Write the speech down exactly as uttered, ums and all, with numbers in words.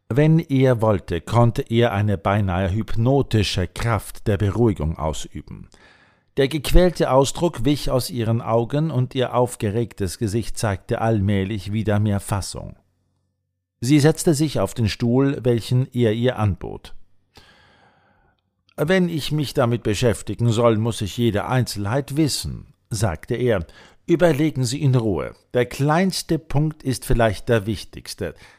Wenn er wollte, konnte er eine beinahe hypnotische Kraft der Beruhigung ausüben. Der gequälte Ausdruck wich aus ihren Augen, und ihr aufgeregtes Gesicht zeigte allmählich wieder mehr Fassung. Sie setzte sich auf den Stuhl, welchen er ihr anbot. »Wenn ich mich damit beschäftigen soll, muss ich jede Einzelheit wissen«, sagte er. »Überlegen Sie in Ruhe. Der kleinste Punkt ist vielleicht der wichtigste.